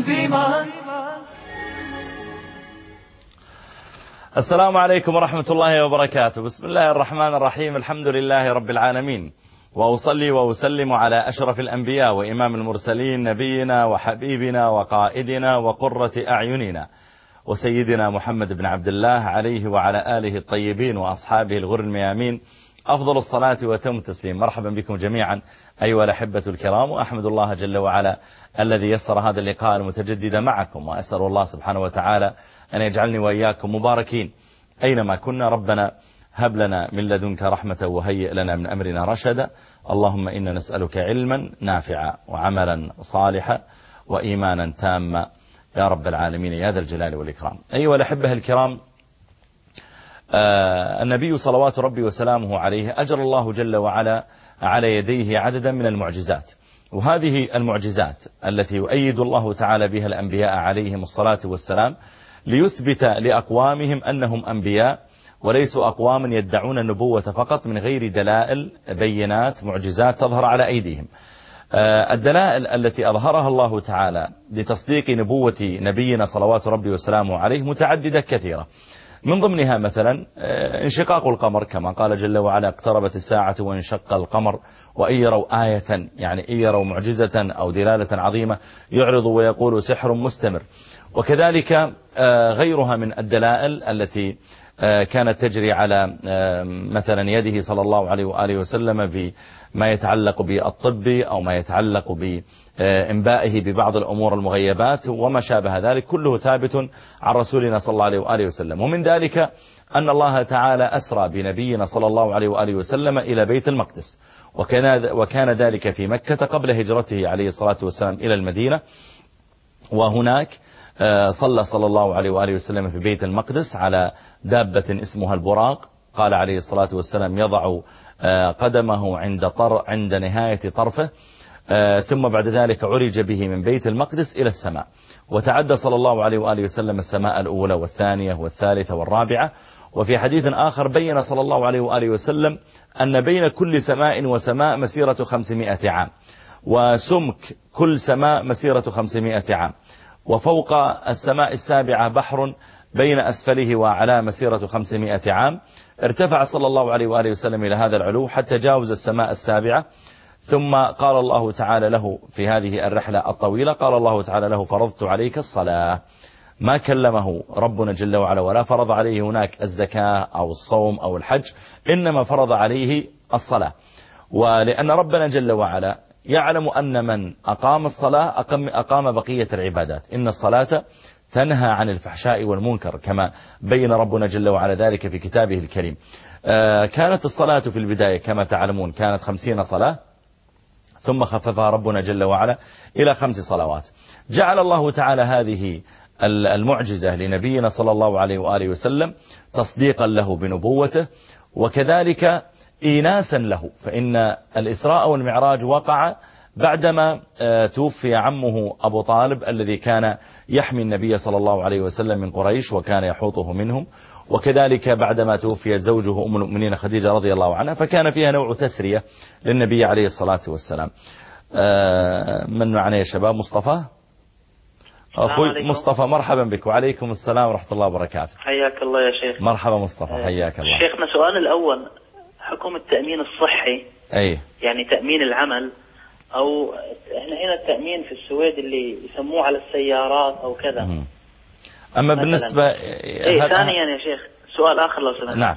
السلام عليكم ورحمة الله وبركاته. بسم الله الرحمن الرحيم. الحمد لله رب العالمين، وأصلي وأسلم على أشرف الأنبياء وإمام المرسلين، نبينا وحبيبنا وقائدنا وقرة أعيننا وسيدنا محمد بن عبد الله، عليه وعلى آله الطيبين وأصحابه الغر الميامين أفضل الصلاة وتم التسليم. مرحبا بكم جميعا أيها الأحبة الكرام، وأحمد الله جل وعلا الذي يسر هذا اللقاء المتجدد معكم، وأسأل الله سبحانه وتعالى أن يجعلني وإياكم مباركين أينما كنا. ربنا هب لنا من لدنك رحمة وهيئ لنا من أمرنا رشدا. اللهم إنا نسألك علما نافعا وعملا صالحا وإيمانا تاما يا رب العالمين يا ذا الجلال والإكرام. أيها الأحبة الكرام، النبي صلوات ربي وسلامه عليه أجر الله جل وعلا على يديه عددا من المعجزات، وهذه المعجزات التي يؤيد الله تعالى بها الأنبياء عليهم الصلاة والسلام ليثبت لأقوامهم أنهم أنبياء وليسوا أقوام يدعون النبوة فقط من غير دلائل بينات معجزات تظهر على أيديهم. الدلائل التي أظهرها الله تعالى لتصديق نبوة نبينا صلوات ربي وسلامه عليه متعددة كثيرة. من ضمنها مثلا انشقاق القمر، كما قال جل وعلا: اقتربت الساعة وانشق القمر وإن يروا آية، يعني إن يروا معجزة أو دلالة عظيمة يعرضوا ويقولوا سحر مستمر. وكذلك غيرها من الدلائل التي كانت تجري على مثلا يده صلى الله عليه وآله وسلم بما يتعلق بالطب أو ما يتعلق بإنبائه ببعض الأمور المغيبات وما شابه ذلك، كله ثابت عن رسولنا صلى الله عليه وآله وسلم. ومن ذلك أن الله تعالى أسرى بنبينا صلى الله عليه وآله وسلم إلى بيت المقدس، وكان ذلك في مكة قبل هجرته عليه الصلاة والسلام إلى المدينة، وهناك صلى الله عليه وآله وسلم في بيت المقدس على دابة اسمها البراق. قال عليه الصلاة والسلام: يضع قدمه عند نهاية طرفه، ثم بعد ذلك عرج به من بيت المقدس إلى السماء، وتعدى صلى الله عليه وآله وسلم السماء الأولى والثانية والثالثة والرابعة. وفي حديث آخر بين صلى الله عليه وآله وسلم أن بين كل سماء وسماء مسيرة 500 عام، وسمك كل سماء مسيرة 500 عام، وفوق السماء السابعة بحر بين أسفله وأعلاه مسيرة 500 عام. ارتفع صلى الله عليه وآله وسلم إلى هذا العلو حتى جاوز السماء السابعة، ثم قال الله تعالى له في هذه الرحلة الطويلة، قال الله تعالى له: فرضت عليك الصلاة. ما كلمه ربنا جل وعلا ولا فرض عليه هناك الزكاة أو الصوم أو الحج، إنما فرض عليه الصلاة. ولأن ربنا جل وعلا يعلم أن من أقام الصلاة أقام بقية العبادات. إن الصلاة تنهى عن الفحشاء والمنكر، كما بين ربنا جل وعلا ذلك في كتابه الكريم. كانت الصلاة في البداية كما تعلمون كانت 50 صلاة، ثم خففها ربنا جل وعلا إلى 5 صلوات. جعل الله تعالى هذه المعجزة لنبينا صلى الله عليه وآله وسلم تصديقا له بنبوته، وكذلك إيناسا له، فإن الإسراء والمعراج وقع بعدما توفي عمه أبو طالب الذي كان يحمي النبي صلى الله عليه وسلم من قريش وكان يحوطه منهم، وكذلك بعدما توفيت زوجه أم المؤمنين خديجة رضي الله عنها، فكان فيها نوع تسرية للنبي عليه الصلاة والسلام. من معنا يا شباب؟ مصطفى، أخوي مصطفى، مرحبا بك. وعليكم السلام ورحمة الله وبركاته. حياك الله يا شيخ. مرحبا مصطفى، حياك الله. شيخنا سؤال الأول: حكم التأمين الصحي، يعني تأمين العمل، أو احنا هنا التأمين في السويد اللي يسموه على السيارات أو كذا. أما بالنسبة ثانيا يا شيخ سؤال آخر لو سمحت. نعم.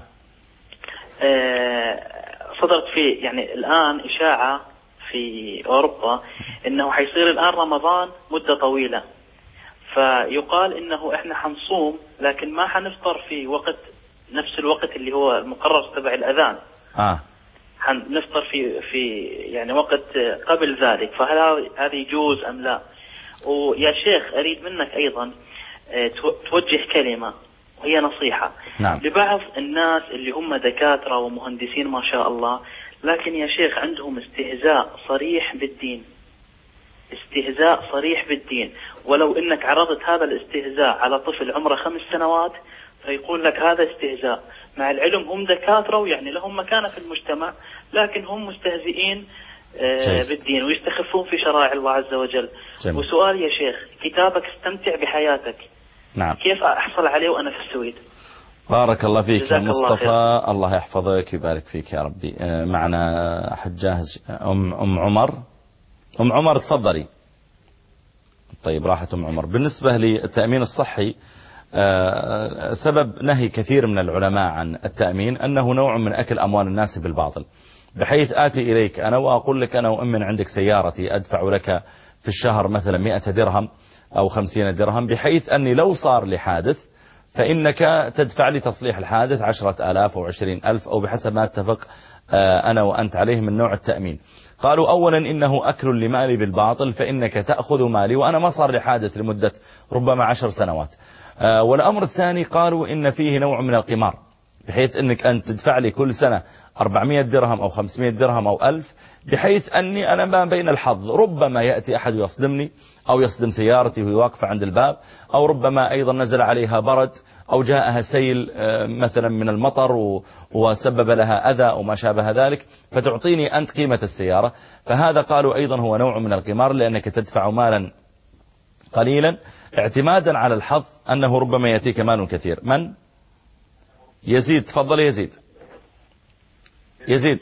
صدرت في يعني الآن إشاعة في أوروبا إنه حيصير الآن رمضان مدة طويلة، فيقال إنه إحنا حنصوم لكن ما حنفطر في وقت نفس الوقت اللي هو المقرر تبع الأذان. حنفطر في يعني وقت قبل ذلك، فهل هذا يجوز أم لا؟ ويا شيخ أريد منك أيضا توجه كلمة وهي نصيحة. نعم. لبعض الناس اللي هم دكاترة ومهندسين ما شاء الله، لكن يا شيخ عندهم استهزاء صريح بالدين، استهزاء صريح بالدين، ولو انك عرضت هذا الاستهزاء على طفل عمره 5 سنوات فيقول لك هذا استهزاء، مع العلم هم دكاترة ويعني لهم مكانة في المجتمع، لكن هم مستهزئين بالدين ويستخفون في شرائع الله عز وجل. جميل. وسؤال يا شيخ، كتابك استمتع بحياتك، نعم، كيف أحصل عليه وأنا في السويد؟ بارك الله فيك يا مصطفى، الله يحفظك ويبارك فيك يا ربي. معنا أحد جاهز، أم عمر تفضلي. طيب راحت أم عمر. بالنسبة للتأمين الصحي، سبب نهي كثير من العلماء عن التأمين أنه نوع من أكل أموال الناس بالباطل، بحيث آتي إليك أنا وأقول لك أنا أؤمن عندك سيارتي، أدفع لك في الشهر مثلا 100 درهم أو 50 درهم، بحيث أني لو صار لي حادث فإنك تدفع لي تصليح الحادث 10,000 أو 20,000 أو بحسب ما اتفق أنا وأنت عليه من نوع التأمين. قالوا أولا إنه أكل لمالي بالباطل، فإنك تأخذ مالي وأنا ما صار لي حادث لمدة ربما 10 سنوات. والأمر الثاني قالوا إن فيه نوع من القمار، بحيث أنك أنت تدفع لي كل سنة 400 درهم أو 500 درهم أو 1000، بحيث أني أنا ما بين الحظ، ربما يأتي أحد يصدمني أو يصدم سيارتي وهي واقفة عند الباب، أو ربما أيضا نزل عليها برد أو جاءها سيل مثلا من المطر وسبب لها أذى أو ما شابه ذلك، فتعطيني أنت قيمة السيارة. فهذا قالوا أيضا هو نوع من القمار، لأنك تدفع مالا قليلا اعتمادا على الحظ أنه ربما يأتيك مال كثير. من؟ يزيد، تفضل يزيد.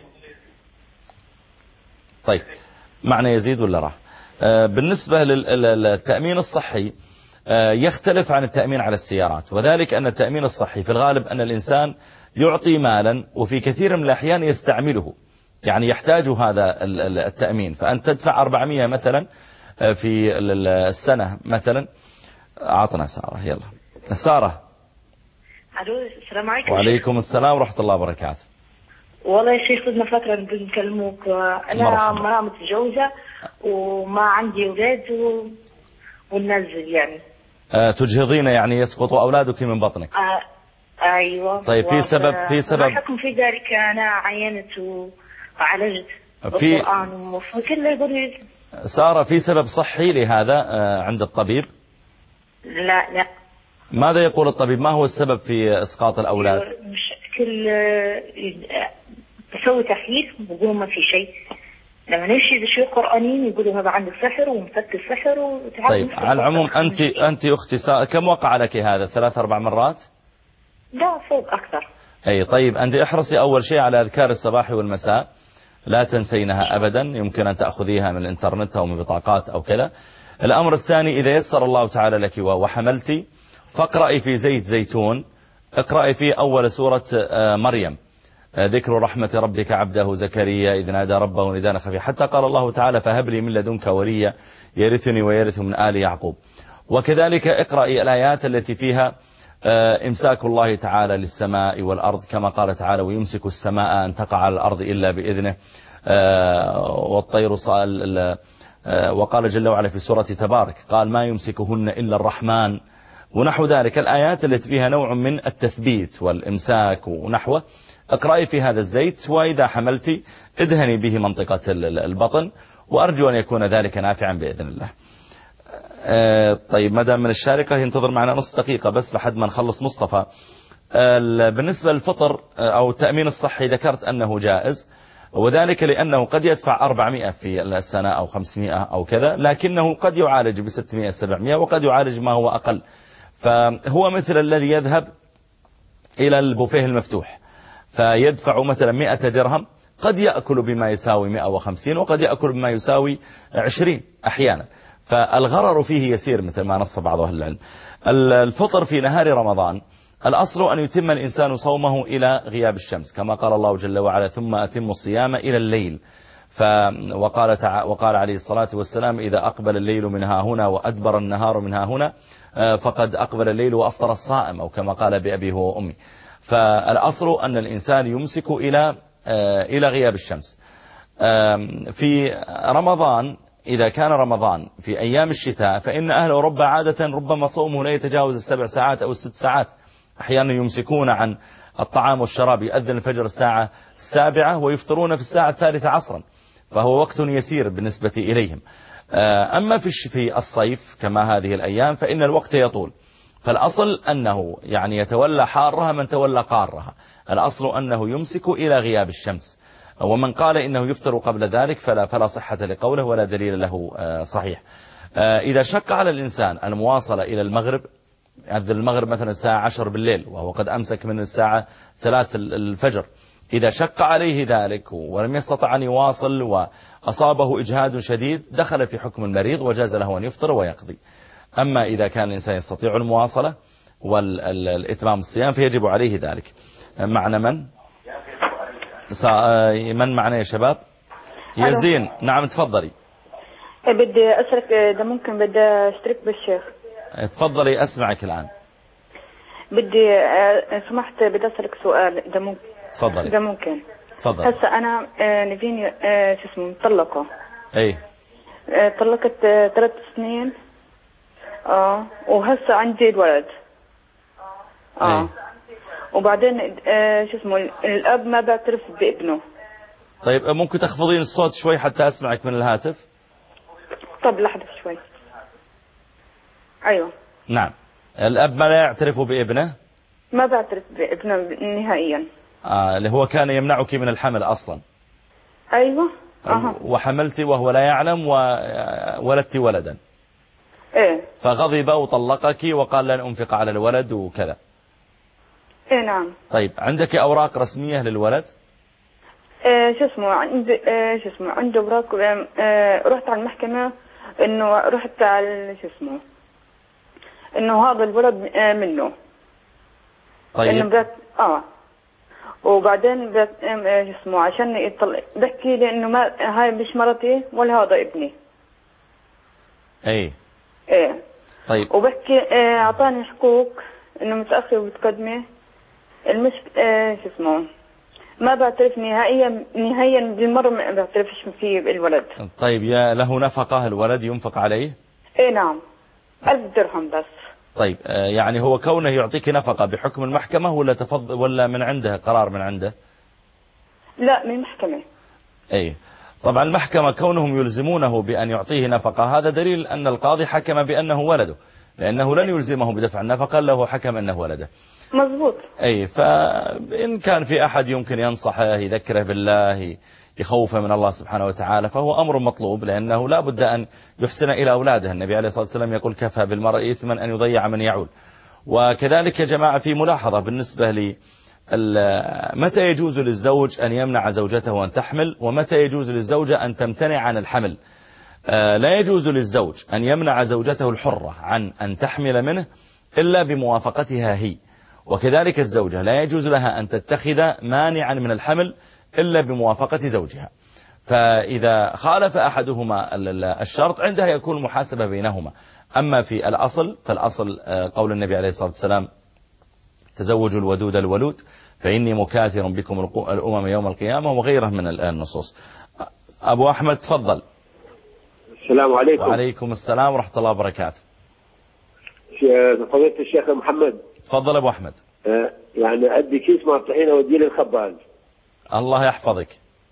طيب معنى يزيد ولا راح؟ بالنسبة للتأمين الصحي يختلف عن التأمين على السيارات، وذلك أن التأمين الصحي في الغالب أن الإنسان يعطي مالا وفي كثير من الأحيان يستعمله، يعني يحتاج هذا التأمين، فأنت تدفع 400 مثلا في السنة مثلا. أعطنا سارة، يلا سارة. السلام عليكم. وعليكم السلام ورحمة الله وبركاته. والله يا شيخ صدنا فترة نكلموك، أنا مرأة متزوجة وما عندي أولاد وننزل يعني. تجهضين يعني يسقط أولادك من بطنك؟ أيوة. طيب في سبب ما حكم في ذلك؟ أنا عينت وعالجت بالقرآن وكله يقول. سارة في سبب صحي لهذا عند الطبيب؟ لا. ماذا يقول الطبيب؟ ما هو السبب في إسقاط الأولاد؟ بشكل تسوي تحليل ويقولوا ما في شيء، لما نمشي بشيء قرآنيين يقولوا هذا عندك سحر ومفك السحر. طيب على العموم أنت أختي كم وقع لك هذا؟ 3-4 مرات؟ لا فوق أكثر. أي طيب أنت احرصي أول شيء على أذكار الصباح والمساء، لا تنسينها أبدا، يمكن أن تأخذيها من الإنترنت أو من بطاقات أو كذا. الأمر الثاني إذا يسر الله تعالى لك وحملتي، فاقرأي في زيت زيتون، اقرأي فيه أول سورة مريم، ذكر رحمة ربك عبده زكريا إذ نادى ربه نداء خفيا، حتى قال الله تعالى فهب لي من لدنك وليا يرثني ويرث من آل يعقوب. وكذلك اقرأي الآيات التي فيها إمساك الله تعالى للسماء والأرض، كما قال تعالى ويمسك السماء أن تقع على الأرض إلا بإذنه، والطير وقال جل وعلا في سورة تبارك قال ما يمسكهن إلا الرحمن، ونحو ذلك الآيات التي فيها نوع من التثبيت والإمساك ونحوه. اقرأي في هذا الزيت، وإذا حملتي ادهني به منطقة البطن، وأرجو أن يكون ذلك نافعا بإذن الله. طيب مدام من الشارقة ينتظر معنا نصف دقيقة بس لحد ما نخلص مصطفى. بالنسبة للفطر أو التأمين الصحي ذكرت أنه جائز، وذلك لأنه قد يدفع 400 في السنة أو 500 أو كذا، لكنه قد يعالج ب600 700 وقد يعالج ما هو أقل. فهو مثل الذي يذهب إلى البوفيه المفتوح فيدفع مثلا 100 درهم، قد يأكل بما يساوي 150 وقد يأكل بما يساوي 20 أحيانا، فالغرر فيه يسير مثل ما نص بعض أهل العلم. الفطر في نهار رمضان الأصل أن يتم الإنسان صومه إلى غياب الشمس، كما قال الله جل وعلا ثم أتم الصيام إلى الليل. وقال عليه الصلاة والسلام إذا أقبل الليل من ها هنا وأدبر النهار من ها هنا فقد أقبل الليل وأفطر الصائم، أو كما قال بأبي هو وأمي. فالأصل أن الإنسان يمسك إلى غياب الشمس. في رمضان إذا كان رمضان في أيام الشتاء فإن أهل أوروبا عادة ربما صومه لا يتجاوز 7 ساعات أو 6 ساعات، أحيانا يمسكون عن الطعام والشراب، يؤذن الفجر الساعة 7 ويفطرون في الساعة 3 عصرا، فهو وقت يسير بالنسبة إليهم. أما في الصيف كما هذه الأيام فإن الوقت يطول، فالأصل أنه يعني يتولى حارها من تولى قارها، الأصل أنه يمسك إلى غياب الشمس. ومن قال إنه يفطر قبل ذلك فلا صحة لقوله ولا دليل له صحيح. إذا شق على الإنسان المواصلة إلى المغرب، هذا المغرب مثلا الساعة 10 بالليل وهو قد أمسك من الساعة 3 الفجر، إذا شق عليه ذلك ولم يستطع أن يواصل وأصابه إجهاد شديد دخل في حكم المريض وجاز له أن يفطر ويقضي. أما إذا كان الإنسان يستطيع المواصلة والإتمام الصيام فيجب عليه ذلك. معنا من معنا يا شباب؟ يزين. نعم تفضلي. بدي أسألك إذا ممكن بدي أشترك بالشيخ. تفضلي أسمعك الآن. بدي سمحت بدي أسألك سؤال إذا ممكن. تفضلي. إذا ممكن. تفضل. هسا أنا نفيني شو اسمه مطلقة. أي. طلقت 3 سنين. وهسا عندي الولد. أي. وبعدين شو اسمه الأب ما بيعترف بابنه. طيب ممكن تخفضين الصوت شوي حتى أسمعك من الهاتف؟ طب لحظة شوي. أيوة. نعم. الأب ما لا يعترف بابنه؟ ما بعترف بابنه نهائيا. اللي هو كان يمنعك من الحمل أصلا. أيوة. وحملت وهو لا يعلم وولدت ولدا. إيه. فغضب وطلقك وقال لن أنفق على الولد وكذا. إيه نعم. طيب عندك أوراق رسمية للولد؟ شو اسمه عندي شو اسمه عنده أوراق. رحت على المحكمة إنه رحت على شو اسمه إنه هذا الولد منه. طيب. إنه وبعدين شو اسمه عشان يطلع بحكي لي إنه ما هاي مش مرتي ولا هذا ابني. إيه. إيه. طيب. وبحكي أعطاني حقوق إنه متأخر ومتقدمة. شو اسمه ما بعترف نهائيا بالمرة ما بعترفش فيه الولد. طيب له نفقة الولد ينفق عليه؟ ايه نعم 1000 درهم بس. طيب يعني هو كونه يعطيك نفقة بحكم المحكمة ولا من عنده قرار من عنده؟ لا من المحكمة. ايه طبعا المحكمة كونهم يلزمونه بأن يعطيه نفقة هذا دليل أن القاضي حكم بأنه ولده، لأنه لن يلزمه بدفع النفقة له حكم أنه ولده. مظبوط. أي فإن كان في أحد يمكن ينصحه يذكره بالله يخوفه من الله سبحانه وتعالى فهو أمر مطلوب، لأنه لا بد أن يحسن إلى أولاده. النبي عليه الصلاة والسلام يقول كفى بالمرء إثما أن يضيع من يعول. وكذلك يا جماعة في ملاحظة بالنسبة لي متى يجوز للزوج أن يمنع زوجته أن تحمل ومتى يجوز للزوجة أن تمتنع عن الحمل. لا يجوز للزوج أن يمنع زوجته الحرة عن أن تحمل منه إلا بموافقتها هي، وكذلك الزوجة لا يجوز لها أن تتخذ مانعا من الحمل إلا بموافقة زوجها. فإذا خالف أحدهما الشرط عندها يكون محاسبة بينهما. أما في الأصل فالأصل قول النبي عليه الصلاة والسلام تزوجوا الودود الولود فإني مكاثر بكم الأمم يوم القيامة وغيره من النصوص. أبو أحمد تفضل. السلام عليكم. وعليكم السلام ورحمة الله وبركاته. فضيلة الشيخ محمد. تفضل أبو أحمد. يعني أدي كيس مع الطحينة ودي للخباز. الله يحفظك.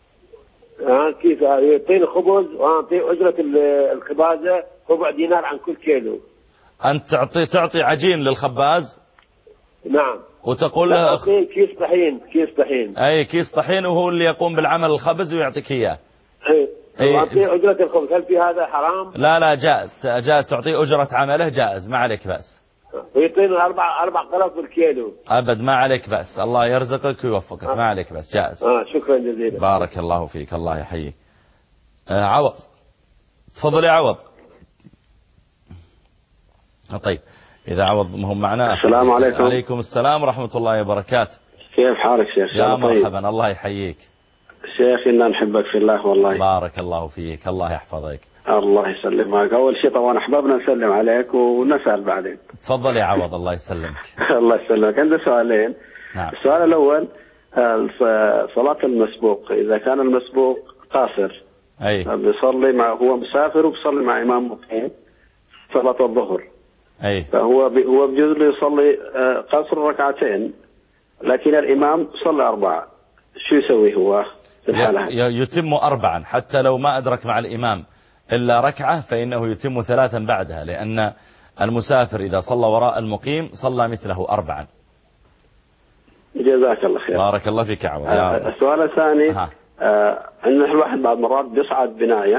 كيس يعطيني خبز وأعطي أجرة الخبازة ربع دينار عن كل كيلو. أنت تعطي عجين للخباز؟ نعم. وتقول له كيس طحين. أي كيس طحين وهو اللي يقوم بالعمل الخبز ويعطيك إياه. أعطيه أجرة الخبز، هل في هذا حرام؟ لا جائز تعطيه أجرة عمله جائز ما عليك بأس. ويعطيني 4 قرص بالكيلو. أبد ما عليك بأس، الله يرزقك ويوفقك ما عليك بأس جائز. شكرا جزيلا. بارك الله فيك الله يحييك. عوض تفضل يا عوض. طيب إذا عوض هم معنا. السلام عليكم. وعليكم السلام ورحمة الله وبركاته. كيف حالك شيخ؟ يا مرحبا الله يحييك. شيخ إنا نحبك في الله والله. بارك الله فيك الله يحفظك. الله يسلمك. أول شيء طبعا أحبابنا نسلم عليك ونسأل بعدين. تفضل يا عوض الله يسلمك. الله يسلمك. عندي سؤالين. نعم. السؤال الأول صلاة المسبوق إذا كان المسبوق قاصر بيصلي هو مسافر وبيصلي مع إمام مقيم صلاة الظهر. فهو بجوز له يصلي قصر ركعتين لكن الإمام صلى 4 شو يسوي هو في الحالة؟ يتم 4 حتى لو ما أدرك مع الإمام إلا ركعة فإنه يتم 3 بعدها، لأن المسافر إذا صلى وراء المقيم صلى مثله 4. جزاك الله خير. بارك الله فيك عوض. السؤال الثاني إن الواحد بعض مرات بيصعد بناية.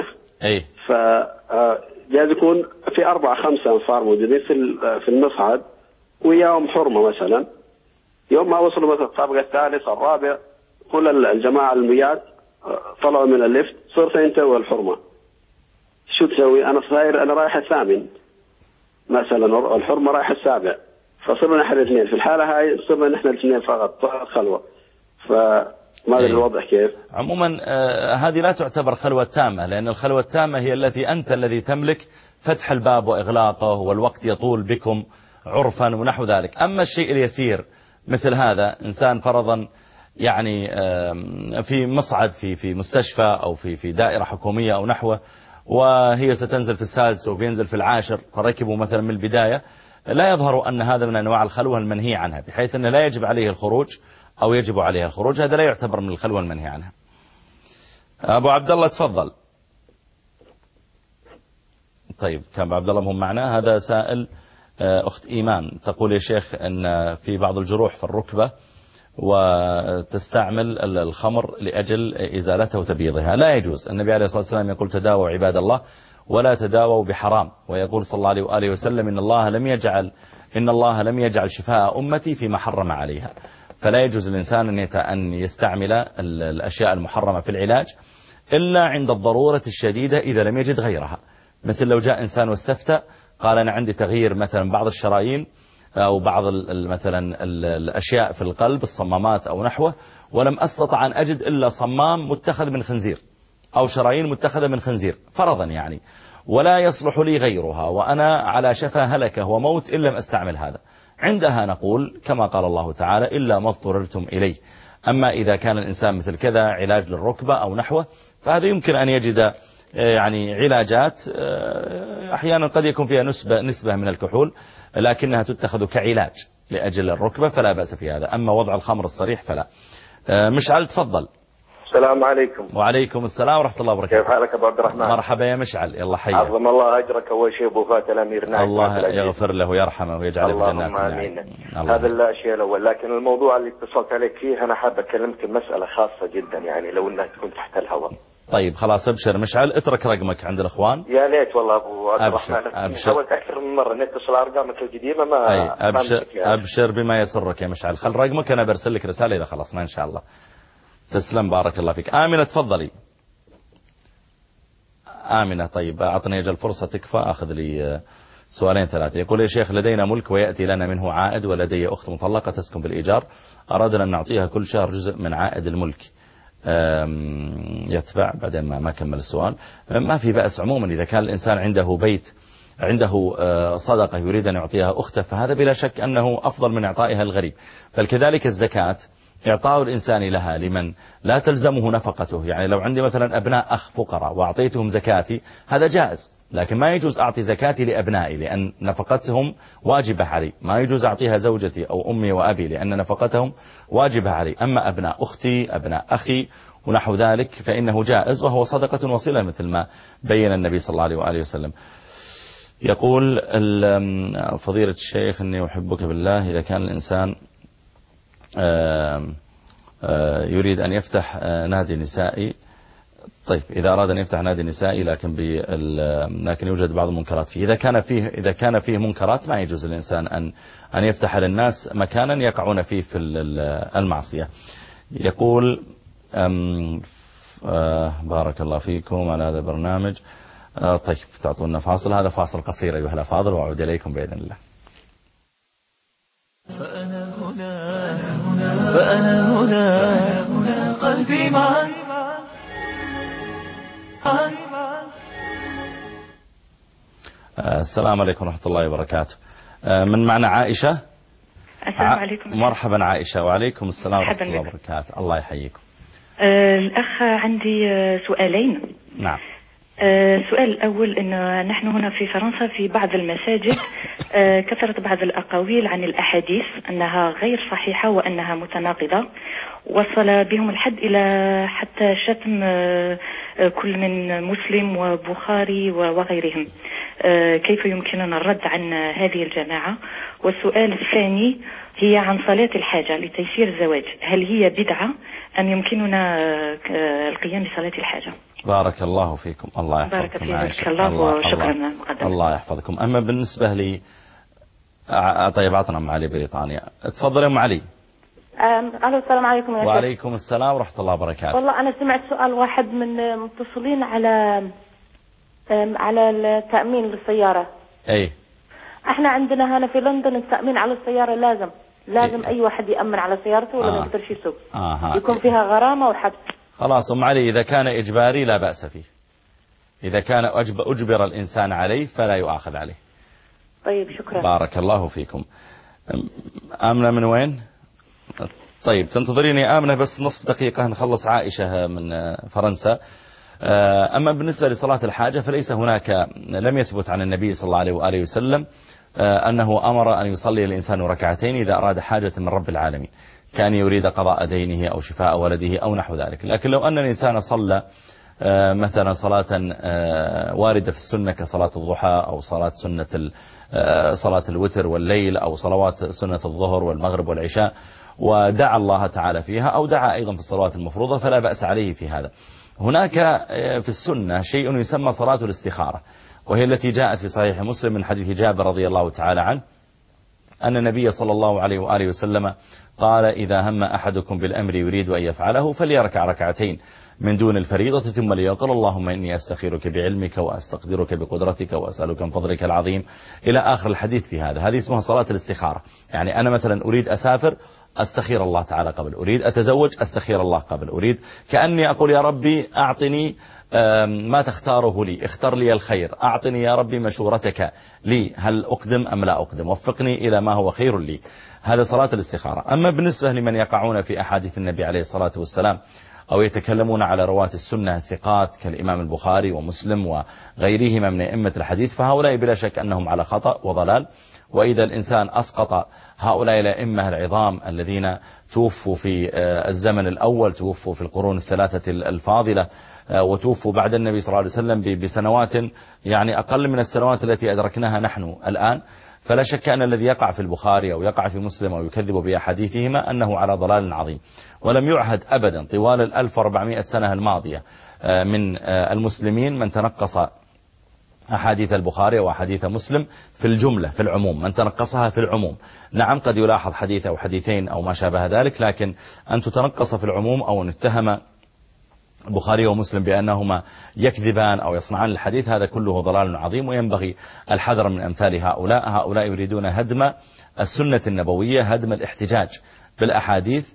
فجايز يكون في 4-5 أنفار موجودين في المصعد وياهم حرمة مثلا. يوم ما وصلوا مثلا الطابق الثالث الرابع كل الجماعة الميات طلعوا من الليفت، صرت أنت والحرمة شو تسوي؟ أنا رايح الثامن مثلا، الحرمة رايح السابع، فصرنا نحن الاثنين. في الحالة هاي صرنا نحن الاثنين فقط خلوة، فما أدري الوضع كيف. عموما هذه لا تعتبر خلوة تامة، لأن الخلوة التامة هي التي أنت الذي تملك فتح الباب وإغلاقه، والوقت يطول بكم عرفا ونحو ذلك. أما الشيء اليسير مثل هذا، إنسان فرضا يعني في مصعد في مستشفى أو في دائرة حكومية أو نحوه، وهي ستنزل في السادس وبينزل في العاشر، فركبوا مثلا من البداية، لا يظهر أن هذا من أنواع الخلوة المنهي عنها، بحيث أنه لا يجب عليه الخروج أو يجب عليه الخروج. هذا لا يعتبر من الخلوة المنهي عنها. أبو عبد الله تفضل. طيب كان أبو عبد الله هم معنا. هذا سائل أخت إيمان تقول يا شيخ أن في بعض الجروح في الركبة وتستعمل الخمر لأجل إزالتها وتبييضها. لا يجوز. النبي عليه الصلاة والسلام يقول تداووا عباد الله ولا تداووا بحرام، ويقول صلى الله عليه وآله وسلم إن الله لم يجعل شفاء أمتي فيما حرم عليها. فلا يجوز للإنسان أن يستعمل الأشياء المحرمة في العلاج إلا عند الضرورة الشديدة إذا لم يجد غيرها. مثل لو جاء إنسان واستفتى قال أنا عندي تغيير مثلا بعض الشرايين أو بعض مثلا الأشياء في القلب، الصمامات أو نحوه، ولم أستطع أن أجد إلا صمام متخذ من خنزير أو شرايين متخذة من خنزير فرضا يعني، ولا يصلح لي غيرها، وأنا على شفا هلكة وموت إن لم أستعمل هذا. عندها نقول كما قال الله تعالى إلا ما اضطررتم إليه. أما إذا كان الإنسان مثل كذا علاج للركبة أو نحوه، فهذا يمكن أن يجد يعني علاجات أحيانا قد يكون فيها نسبة من الكحول، لكنها تتخذ كعلاج لأجل الركبة، فلا بأس في هذا. أما وضع الخمر الصريح فلا. مشعل تفضل. السلام عليكم. وعليكم السلام ورحمة الله وبركاته. كيف حالك أبو عبد الرحمن؟ مرحبا يا مشعل، يلا حيا. عظم الله أجرك أول شيء أبو فات الأمير نايف. الله يغفر له ويرحمه ويجعله في جنات النعيم. هذا الشيء الأول. لكن الموضوع اللي اتصلت عليك فيه أنا حاب أكلمك بمسألة خاصة جدا، يعني لو أنها تكون تحت الهواء. طيب خلاص ابشر مشعل، اترك رقمك عند الأخوان. يا ليت والله أبو عبد الرحمن. أبشر. حاولت أكثر من مرة نتصل على أرقامك القديمة ما أبشر بما يسرك يا مشعل. خل رقمك أنا برسل لك رسالة إذا خلصنا إن شاء الله. تسلم بارك الله فيك. آمنة تفضلي. آمنة طيب أعطني أجل فرصة تكفى، أخذ لي سؤالين ثلاثة. يقول يا شيخ لدينا ملك ويأتي لنا منه عائد، ولدي أخت مطلقة تسكن بالإيجار، أرادنا أن نعطيها كل شهر جزء من عائد الملك. يتبع بعدين ما كمل السؤال. ما في بأس عموما إذا كان الإنسان عنده بيت عنده صدقة يريد أن يعطيها أخته، فهذا بلا شك أنه أفضل من إعطائها الغريب. بل كذلك الزكاة إعطاء الإنسان لها لمن لا تلزمه نفقته. يعني لو عندي مثلا أبناء أخ فقراء وأعطيتهم زكاتي هذا جائز، لكن ما يجوز أعطي زكاتي لأبنائي لأن نفقتهم واجبة علي. ما يجوز أعطيها زوجتي أو أمي وأبي لأن نفقتهم واجبة علي. أما أبناء أختي أبناء أخي ونحو ذلك فإنه جائز، وهو صدقة وصلة مثل ما بين النبي صلى الله عليه وآله وسلم. يقول فضيلة الشيخ إني أحبك بالله، إذا كان الإنسان يريد أن يفتح نادي نسائي، طيب إذا أراد أن يفتح نادي نسائي لكن يوجد بعض المنكرات فيه، إذا كان فيه منكرات ما يجوز الإنسان أن يفتح للناس مكانا يقعون فيه في المعصية. يقول بارك الله فيكم على هذا البرنامج. طيب تعطونا فاصل، هذا فاصل قصير أيها الأفاضل وأعود إليكم بإذن الله. فأنا هنا قلبي معك. السلام عليكم ورحمة الله وبركاته. من معنا عائشة. السلام عليكم. مرحبا عائشة. وعليكم السلام ورحمة الله وبركاته. الله يحييكم. الأخ عندي سؤالين. نعم. السؤال الأول أنه نحن هنا في فرنسا في بعض المساجد كثرت بعض الأقاويل عن الأحاديث أنها غير صحيحة وأنها متناقضة، وصل بهم الحد إلى حتى شتم كل من مسلم وبخاري وغيرهم. كيف يمكننا الرد عن هذه الجماعة؟ والسؤال الثاني هي عن صلاة الحاجة لتيسير الزواج، هل هي بدعة أم يمكننا القيام بصلاة الحاجة؟ بارك الله فيكم. الله يحفظكم. بارك فيك الله وشكرا مقدما. الله يحفظكم. أما بالنسبة لي طيب عطنا أم علي بريطانيا. تفضل أم علي. ألو السلام عليكم يا شيخ. وعليكم السلام ورحمة الله وبركاته. والله أنا سمعت سؤال واحد من متصلين على التأمين للسيارة. أي احنا عندنا هنا في لندن التأمين على السيارة لازم أي واحد يأمن على سيارته ولا ما يقدرش يسوق. يكون فيها غرامة وحبس. خلاص أم علي، إذا كان إجباري لا بأس فيه. إذا كان أجبر الإنسان عليه فلا يؤاخذ عليه. طيب شكرا. بارك الله فيكم. آمنة من وين؟ طيب تنتظريني آمنة بس نصف دقيقة نخلص عائشة من فرنسا. أما بالنسبة لصلاة الحاجة فليس هناك، لم يثبت عن النبي صلى الله عليه وآله وسلم أنه أمر أن يصلي الإنسان ركعتين إذا أراد حاجة من رب العالمين، كان يريد قضاء دينه أو شفاء ولده أو نحو ذلك. لكن لو أن الإنسان صلى مثلا صلاة واردة في السنة كصلاة الضحى أو صلاة الوتر والليل أو صلوات سنة الظهر والمغرب والعشاء ودعا الله تعالى فيها أو دعا أيضا في الصلوات المفروضة فلا بأس عليه في هذا. هناك في السنة شيء يسمى صلاة الاستخارة، وهي التي جاءت في صحيح مسلم من حديث جابر رضي الله تعالى عنه أن النبي صلى الله عليه وآله وسلم قال: إذا هم أحدكم بالأمر يريد أن يفعله فليركع ركعتين من دون الفريضة ثم ليقل اللهم إني أستخيرك بعلمك وأستقدرك بقدرتك وأسألك من فضلك العظيم إلى آخر الحديث في هذا. هذه اسمها صلاة الاستخارة. يعني أنا مثلا أريد أسافر أستخير الله تعالى قبل، أريد أتزوج أستخير الله قبل، أريد كأني أقول يا ربي أعطني ما تختاره لي، اختر لي الخير، أعطني يا ربي مشورتك لي، هل أقدم أم لا أقدم، وفقني إلى ما هو خير لي. هذا صلاة الاستخارة. أما بالنسبة لمن يقعون في أحاديث النبي عليه الصلاة والسلام أو يتكلمون على رواة السنة الثقات كالإمام البخاري ومسلم وغيرهما من أئمة الحديث فهؤلاء بلا شك أنهم على خطأ وضلال. وإذا الإنسان أسقط هؤلاء الأئمة العظام الذين توفوا في الزمن الأول، توفوا في القرون الثلاثة الفاضلة، وتوفوا بعد النبي صلى الله عليه وسلم بسنوات يعني أقل من السنوات التي أدركناها نحن الآن، فلا شك أن الذي يقع في البخاري أو يقع في مسلم أو يكذب بأحاديثهما أنه على ضلال عظيم. ولم يعهد أبدا طوال 1400 سنة الماضية من المسلمين من تنقص أحاديث البخاري وأحاديث مسلم في الجملة في العموم، من تنقصها في العموم. نعم قد يلاحظ حديث أو حديثين أو ما شابه ذلك، لكن أن تتنقص في العموم أو أن نتهم البخاري ومسلم بأنهما يكذبان أو يصنعان الحديث، هذا كله ضلال عظيم، وينبغي الحذر من أمثال هؤلاء. هؤلاء يريدون هدم السنة النبوية، هدم الاحتجاج بالأحاديث،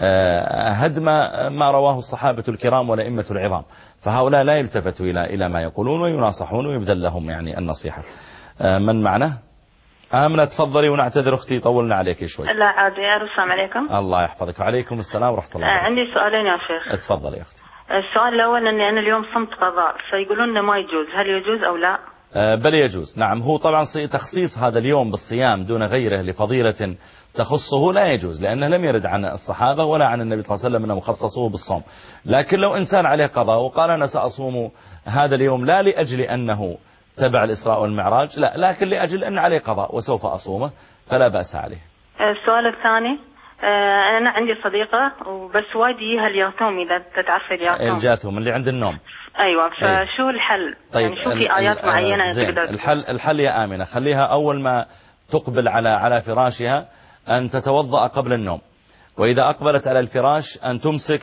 هدم ما رواه الصحابة الكرام والأئمة العظام. فهؤلاء لا يلتفتوا إلى ما يقولون ويناصحون ويبذل لهم يعني النصيحة. من معنا؟ آمنة تفضلي، ونعتذر أختي طولنا عليك شوي. لا عادي. السلام عليكم. الله يحفظك. وعليكم السلام ورحمة الله وبركاته. عندي سؤالين يا شيخ. تفضلي يا أختي. السؤال الأول أني أنا اليوم صمت قضاء، فيقولون إنه ما يجوز، هل يجوز أو لا؟ بل يجوز. نعم، هو طبعا تخصيص هذا اليوم بالصيام دون غيره لفضيلة تخصه لا يجوز، لأنه لم يرد عن الصحابة ولا عن النبي صلى الله عليه وسلم أنه مخصصه بالصوم. لكن لو إنسان عليه قضاء وقال أنا سأصوم هذا اليوم لا لأجل أنه تبع الإسراء والمعراج، لا، لكن لأجل أن عليه قضاء وسوف أصومه، فلا بأس عليه. السؤال الثاني، أنا عندي صديقة وبس وايد يجيها اليوم إذا تتعرفي الجاثوم اللي عند النوم. أيوة، فشو الحل؟ طيب يعني شو في آيات معينة تقدر؟ الحل يا آمنة، خليها أول ما تقبل على فراشها أن تتوضأ قبل النوم، وإذا أقبلت على الفراش أن تمسك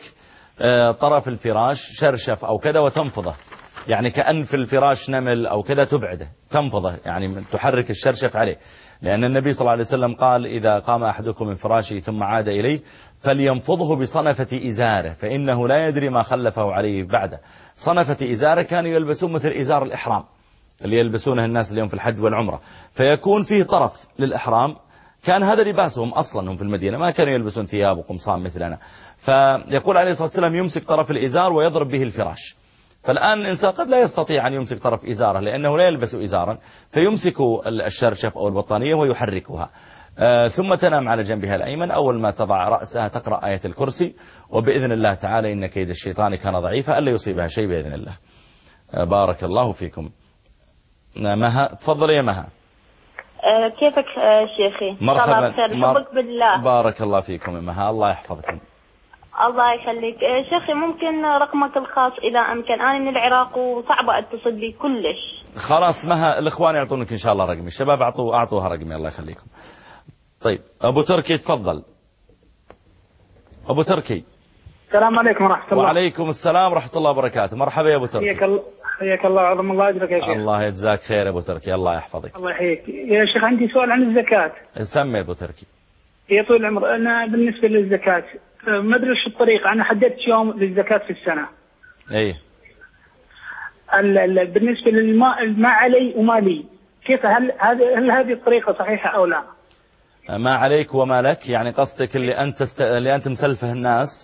طرف الفراش شرشف أو كذا وتنفضه، يعني كأن في الفراش نمل أو كذا، تبعده تنفضه، يعني تحرك الشرشف عليه، لأن النبي صلى الله عليه وسلم قال إذا قام أحدكم من فراشه ثم عاد إليه فلينفضه بصنفة إزاره فإنه لا يدري ما خلفه عليه بعده. صنفة إزاره كانوا يلبسون مثل إزار الإحرام اللي يلبسونه الناس اليوم في الحج والعمرة، فيكون فيه طرف للإحرام، كان هذا لباسهم أصلا هم في المدينة، ما كانوا يلبسون ثياب وقمصان مثلنا. فيقول عليه الصلاة والسلام يمسك طرف الإزار ويضرب به الفراش. فالآن الإنسان قد لا يستطيع أن يمسك طرف إزاره لأنه لا يلبس إزارا، فيمسك الشرشف أو البطانية ويحركها. ثم تنام على جنبها الأيمن. أول ما تضع رأسها تقرأ آية الكرسي، وبإذن الله تعالى إن كيد الشيطان كان ضعيفا ألا يصيبها شيء بإذن الله. بارك الله فيكم. مها، تفضل يا مها. كيفك شيخي؟ مرحبا. حبك بالله. بارك الله فيكم يا مها، الله يحفظكم. الله يخليك شيخي. ممكن رقمك الخاص إذا أمكن؟ أنا من العراق وصعبة أتصل بي كلش. خلاص مها، الإخوان يعطونك إن شاء الله رقمي، الشباب أعطوها رقمي. الله يخليكم. طيب أبو تركي تفضل. أبو تركي. السلام عليكم ورحمة الله. وعليكم السلام ورحمة الله وبركاته. مرحبا يا أبو تركي. حياك الله، عظم الله أجرك يا شيخ. الله يجزاك خير يا أبو تركي، الله يحفظك. الله يحييك يا شيخ. عندي سؤال عن الزكاة. سمي يا أبو تركي. يا طويل العمر، أنا بالنسبة للزكاة ما أدري شو الطريقة. أنا حددت يوم للزكاة في السنة. إيه. بالنسبة للما علي وما لي، كيف هل هذه الطريقة صحيحة أو لا؟ ما عليك وما لك، يعني قصدك اللي أنت مسلفه الناس،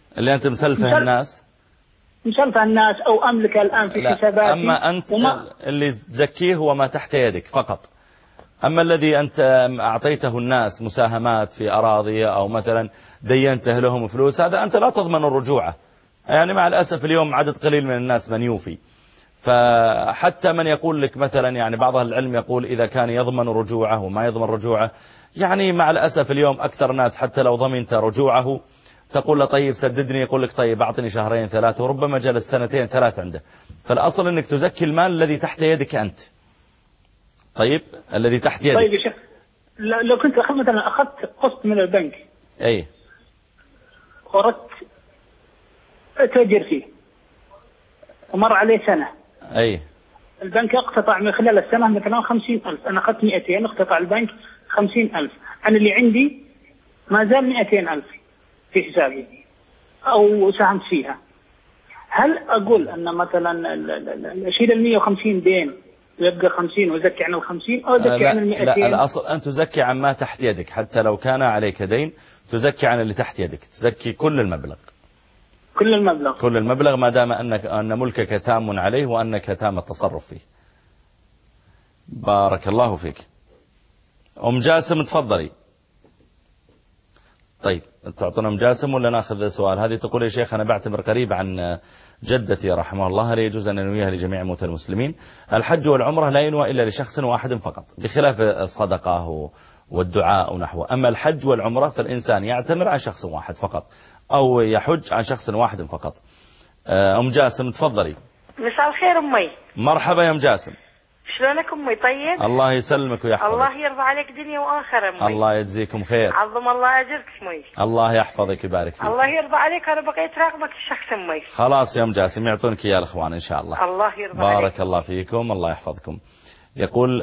مسلفه الناس أو أملك الآن في حساباتي. أما أنت اللي تزكيه هو ما تحت يدك فقط. أما الذي أنت أعطيته الناس مساهمات في أراضي أو مثلا دينته لهم فلوس، هذا أنت لا تضمن رجوعه. يعني مع الأسف اليوم عدد قليل من الناس من يوفي. فحتى من يقول لك مثلا، يعني بعض العلم يقول إذا كان يضمن رجوعه وما يضمن رجوعه، يعني مع الأسف اليوم أكثر ناس حتى لو ضمنت رجوعه تقول له طيب سددني، يقول لك طيب أعطني 2-3، وربما جلس 2-3 عنده. فالأصل أنك تزكي المال الذي تحت يدك أنت. طيب الذي تحت يدك. طيب يا شيخ، لو كنت مثلا أخذت قسط من البنك، أي، وردت أتاجر فيه ومر عليه سنة، أي، البنك اقتطع من خلال السنة مثلا 50,000. أنا أخذت 200، اقتطع البنك 50,000. أنا اللي عندي ما زال 200,000 في حسابي أو ساهمت فيها. هل أقول أن مثلا أشيل 150 دين ويبقى 50 وزكي عن 50، أو زكي عن 200؟ لا، الأصل أن تزكي عن ما تحت يدك، حتى لو كان عليك دين تزكي عن اللي تحت يدك، تزكي كل المبلغ. كل المبلغ ما دام أن ملكك تام عليه وأنك تام التصرف فيه. بارك الله فيك. أم جاسم تفضلي. طيب تعطونا أم جاسم ولا ناخذ سؤال؟ هذه تقول يا شيخ أنا بعتبر قريب عن جدتي رحمه الله، لا يجوز أن ننويها لجميع موتى المسلمين. الحج والعمرة لا ينوى إلا لشخص واحد فقط، بخلاف الصدقة والدعاء ونحوه. أما الحج والعمرة فالإنسان يعتمر عن شخص واحد فقط، أو يحج عن شخص واحد فقط. أم جاسم تفضلي. مساء الخير أمي. مرحبا يا أم جاسم. شلونك أمي؟ طيب. الله يسلمك ويحفظك. الله يرضى عليك دنيا وآخرة أمي. الله يجزيكم خير. عظم الله أجرك أمي. الله يحفظك ويبارك فيك. الله يرضى عليك، أنا بقيت راقبك الشخص أمي. خلاص يا أم جاسم يعطونك يا الأخوان إن شاء الله. الله يرضى بارك عليك. الله فيكم، الله يحفظكم. يقول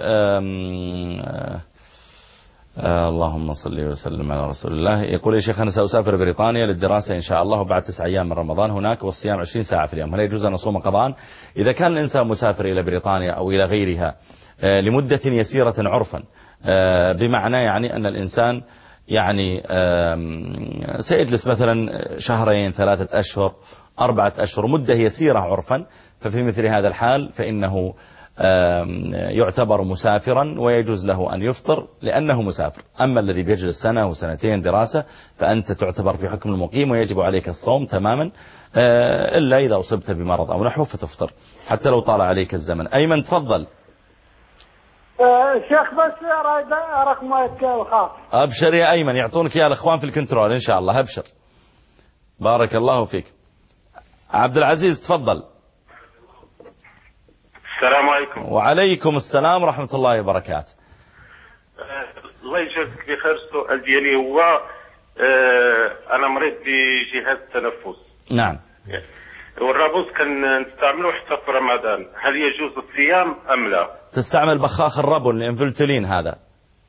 اللهم صل وسلم على رسول الله. يقول يا شيخ أنا سأسافر بريطانيا للدراسة إن شاء الله، وبعد 9 أيام من رمضان هناك، والصيام 20 ساعة في اليوم. هل يجوز أن أصوم قضاء إذا كان الإنسان مسافر إلى بريطانيا أو إلى غيرها لمدة يسيرة عرفا؟ بمعنى يعني أن الإنسان يعني سيجلس مثلا 2 3 أشهر 4 أشهر، مدة يسيرة عرفا، ففي مثل هذا الحال فإنه يعتبر مسافرا ويجوز له أن يفطر لأنه مسافر. أما الذي بيجلس 1 و2 دراسة فأنت تعتبر في حكم المقيم ويجب عليك الصوم تماما، إلا إذا أصبت بمرض أو نحوه فتفطر حتى لو طال عليك الزمن. أيمن تفضل. شيخ بس رقمك الخاص. أبشر يا أيمن، يعطونك يا الأخوان في الكنترول إن شاء الله. أبشر. بارك الله فيك. عبد العزيز تفضل. السلام عليكم. وعليكم السلام ورحمة الله وبركاته. الله يجزاك بخير. السؤال ديالي هو أنا مريض بجهاز التنفس. نعم. والرابوس كنستعمله حتى في رمضان، هل يجوز الصيام أم لا؟ تستعمل بخاخ الربو الانفلتولين هذا؟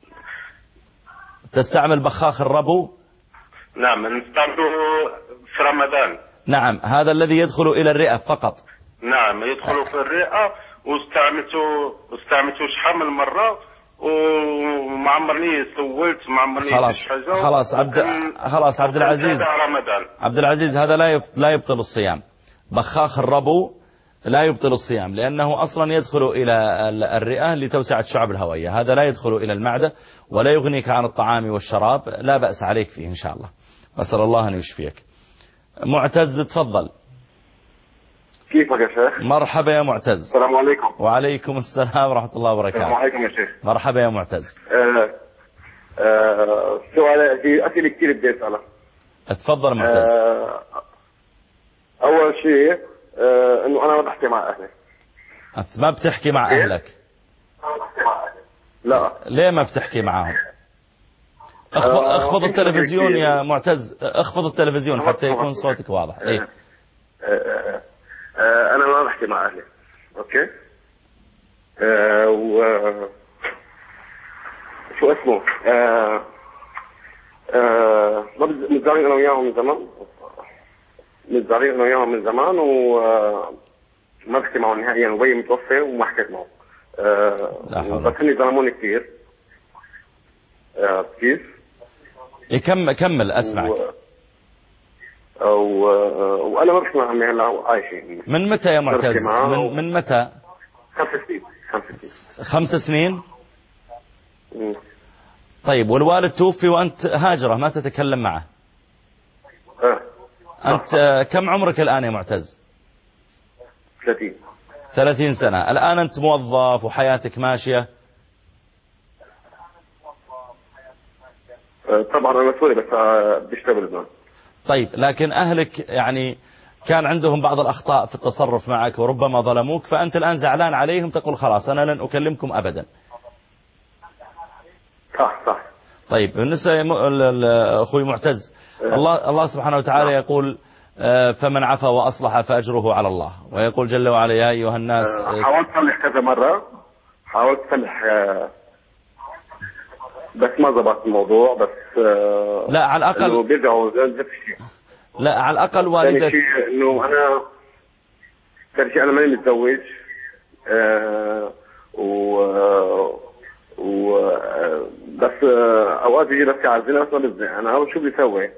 تستعمل بخاخ الربو؟ نعم نستعمله في رمضان. نعم، هذا الذي يدخل إلى الرئة فقط. نعم يدخل في الرئة، واستعملته شحال من مرة وما عمرني سولت، ما عمرني حاجة. خلاص عبد العزيز، هذا لا يبطل الصيام. بخاخ الربو لا يبطل الصيام، لأنه أصلا يدخل إلى الرئة لتوسعة الشعب الهوائية، هذا لا يدخل إلى المعدة ولا يغنيك عن الطعام والشراب، لا بأس عليك فيه إن شاء الله، وأسأل الله أن يشفيك. معتز تفضل. كيفك يا شيخ؟ مرحبا يا معتز. السلام عليكم. وعليكم السلام ورحمة الله وبركاته. السلام عليكم يا شيخ. مرحبا يا معتز. سؤال في أسئلة كثير بدي أسألها. تفضل معتز. أول شيء إنه أنا ما بحكي مع أهلي. أنت ما بتحكي مع أهلك؟ لا. ليه ما بتحكي معهم؟ اخفض التلفزيون يا معتز، اخفض التلفزيون حتى يكون صوتك واضح. إيه؟ أنا ما بحكي مع أهلي. أوكي. شو اسمه متزارين أنا وياهم من زمان وما بحكي معهم نهائيا، وبي متوفى وما حكيت معه. بس هني ظلموني كثير. كيف؟ كمل أسمعك. وأنا ما بحكي معهم هلا عايشين. من متى يا معتز؟ من متى؟ 5 سنين. 5 سنين؟ طيب، والوالد توفي وأنت هاجرة ما تتكلم معه. أنت كم عمرك الآن يا معتز؟ 30 سنة. الآن أنت موظف وحياتك ماشية؟ طبعا أنا سوري بس بشتغل لبنان. طيب، لكن أهلك يعني كان عندهم بعض الأخطاء في التصرف معك وربما ظلموك، فأنت الآن زعلان عليهم تقول خلاص أنا لن أكلمكم أبدا. صح. طيب، بالنسبة أخوي معتز، الله سبحانه وتعالى يقول فمن عفا وأصلح فأجره على الله، ويقول جل وعلا يا أيها الناس. حاولت أصلح كذا مرة، حاولت أصلح بس ما ضبط الموضوع. بس لا على الأقل بيرجعوا نفس الشيء. لا على الأقل والدك. ثاني شيء إنه أنا ماني متزوج، بس أوقات يجي بس يعزينا بس ما بزني أنا شو بيسوي.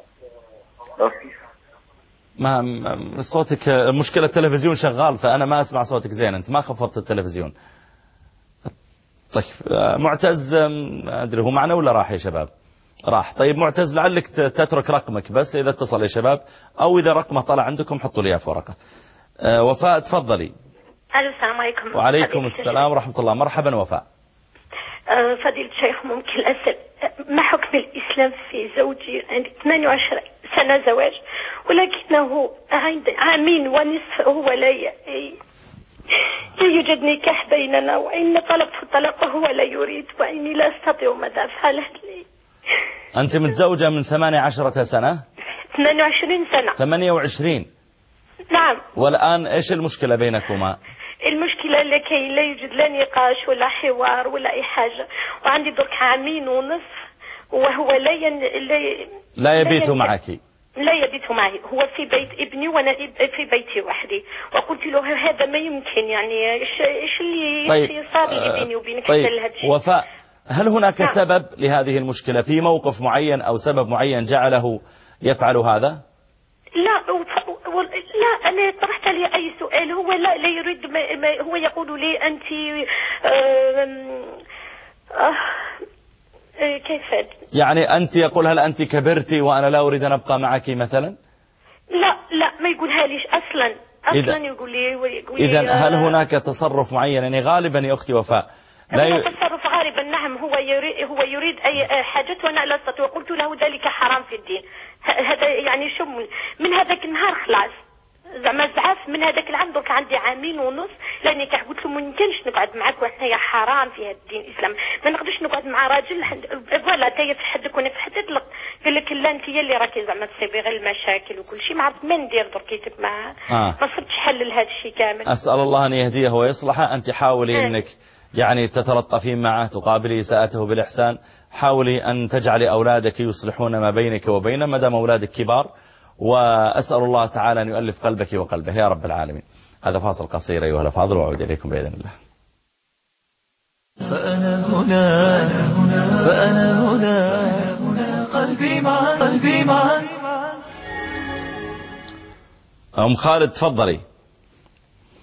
ما صوتك مشكلة التلفزيون شغال فأنا ما أسمع صوتك زين، أنت ما خفضت التلفزيون. طيب معتز، أدري هو معنا ولا راح يا شباب؟ راح. طيب معتز، لعلك تترك رقمك بس إذا اتصل يا شباب، أو إذا رقمه طلع عندكم حطوا لي في ورقة. وفاء تفضلي. السلام عليكم. وعليكم السلام ورحمة الله. مرحبا وفاء. فضيلة الشيخ، ممكن أسأل ما حكم الإسلام في زوجي عندي 28 سنة زواج، ولكنه عند عامين ونصف هو لا يوجد نكاح بيننا، وإن طلبت الطلاق وهو لا يريد، وإني لا أستطيع ماذا أفعل لي. أنت متزوجة من 18 سنة؟ 28 سنة. 28. نعم. والآن إيش المشكلة بينكما؟ المشكلة لكي لا يوجد لا نقاش ولا حوار ولا أي حاجة، وعندي درك عامين ونصف وهو لا يبيت معك. لا يبيت معي، هو في بيت ابني وأنا في بيتي وحدي، وقلت له هذا ما يمكن، يعني إيش اللي صار لي بيني وبينك. طيب وفاء، هل هناك سبب لهذه المشكلة في موقف معين أو سبب معين جعله يفعل هذا؟ لا أنا طرحت لي أي سؤال، هو لا يريد هو يقول لي أنت كيف يعني أنت يقول هل أنت كبرتي وأنا لا أريد أن أبقى معك مثلا؟ لا ما يقولها ليش أصلا يقول لي إذن هل هناك تصرف معين؟ يعني غالبا يا أختي وفاء تصرف غالبا. نعم، هو يريد أي حاجة وأنا لا أستطيع، وقلت له ذلك حرام في الدين. هذا يعني شو من هذاك النهار خلاص زعما زعف من هذاك العام، درك عندي عامين ونص لاني قلت له ما يمكنش نقعد معك وحنا حرام في هذا الدين الاسلام، ما نقدرش نقعد مع راجل فوالا تا يفحدك وانا فحدت لك. قال لك لا انت هي اللي راكي زعما تصيبي غير المشاكل وكل شيء، ما عرفت ما ندير درك معاه. ما صرتش حل لهذا الشيء كامل. اسال الله ان يهديه ويصلحه. انت حاولي انك يعني تتلطفين معه، تقابلي إساءته بالإحسان، حاولي أن تجعلي أولادك يصلحون ما بينك وبينه ما دام أولادك كبار، وأسأل الله تعالى أن يؤلف قلبك وقلبه يا رب العالمين. هذا فاصل قصير أيها الأفاضل وأعود إليكم بإذن الله. فأنا هنا قلبي معك. أم خالد تفضلي.